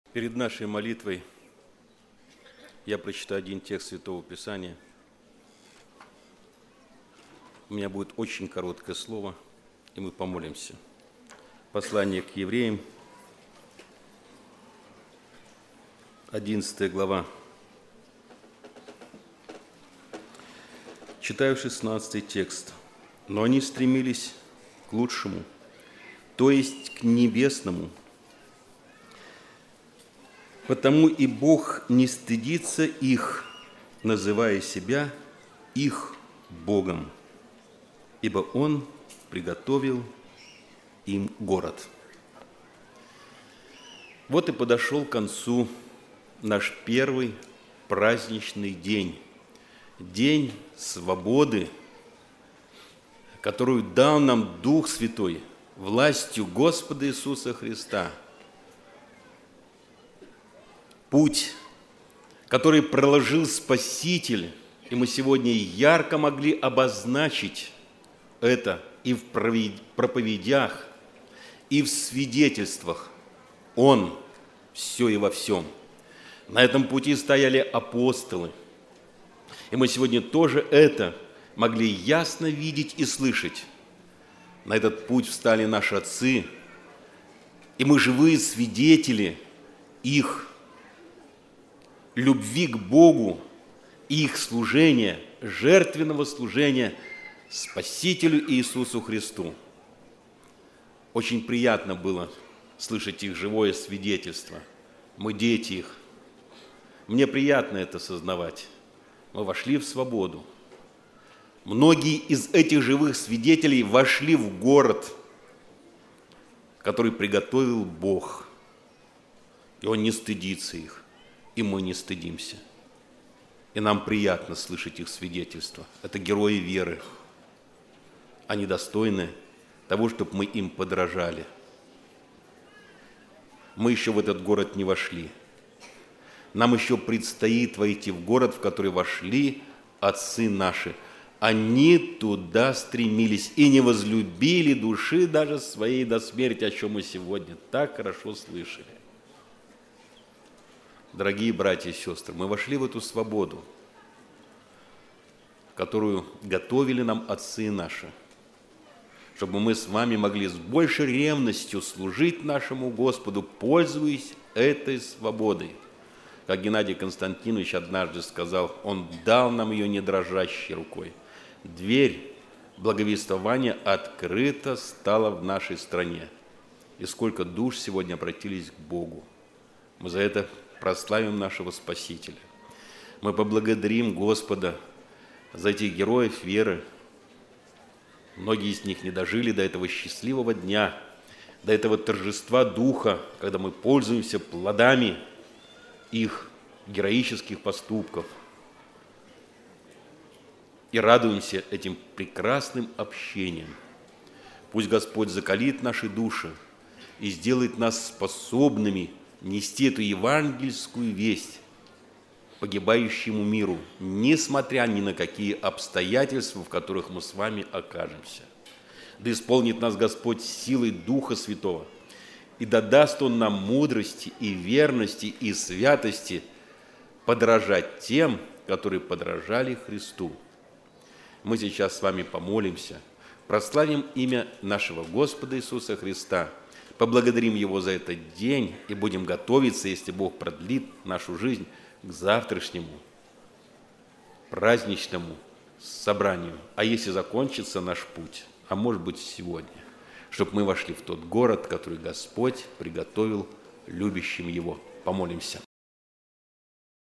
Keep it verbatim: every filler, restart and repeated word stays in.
Перед нашей молитвой я прочитаю один текст Святого Писания. У меня будет очень короткое слово, и мы помолимся. Послание к евреям, одиннадцатая глава. Читаю шестнадцатый текст. «Но они стремились к лучшему, то есть к небесному. Потому и Бог не стыдится их, называя себя их Богом, ибо Он приготовил им город». Вот и подошел к концу наш первый праздничный день, день свободы, которую дал нам Дух Святой властью Господа Иисуса Христа. Путь, который проложил Спаситель, и мы сегодня ярко могли обозначить это и в проповедях, и в свидетельствах. Он все и во всем. На этом пути стояли апостолы. И мы сегодня тоже это могли ясно видеть и слышать. На этот путь встали наши отцы, и мы живые свидетели их любви к Богу, их служения, жертвенного служения Спасителю Иисусу Христу. Очень приятно было слышать их живое свидетельство. Мы дети их. Мне приятно это сознавать. Мы вошли в свободу. Многие из этих живых свидетелей вошли в город, который приготовил Бог. И Он не стыдится их, и мы не стыдимся. И нам приятно слышать их свидетельства. Это герои веры. Они достойны того, чтобы мы им подражали. Мы еще в этот город не вошли. Нам еще предстоит войти в город, в который вошли отцы наши. Они туда стремились и не возлюбили души даже своей до смерти, о чем мы сегодня так хорошо слышали. Дорогие братья и сестры, мы вошли в эту свободу, которую готовили нам отцы наши, чтобы мы с вами могли с большей ревностью служить нашему Господу, пользуясь этой свободой. Как Геннадий Константинович однажды сказал, он дал нам ее не дрожащей рукой. Дверь благовествования открыта стала в нашей стране. И сколько душ сегодня обратились к Богу. Мы за это прославим нашего Спасителя. Мы поблагодарим Господа за этих героев веры. Многие из них не дожили до этого счастливого дня, до этого торжества Духа, когда мы пользуемся плодами их героических поступков и радуемся этим прекрасным общением. Пусть Господь закалит наши души и сделает нас способными нести эту евангельскую весть погибающему миру, несмотря ни на какие обстоятельства, в которых мы с вами окажемся. Да исполнит нас Господь силой Духа Святого, и да даст Он нам мудрости и верности и святости подражать тем, которые подражали Христу. Мы сейчас с вами помолимся, прославим имя нашего Господа Иисуса Христа, поблагодарим Его за этот день и будем готовиться, если Бог продлит нашу жизнь, к завтрашнему праздничному собранию. А если закончится наш путь, а может быть сегодня, чтобы мы вошли в тот город, который Господь приготовил любящим Его. Помолимся.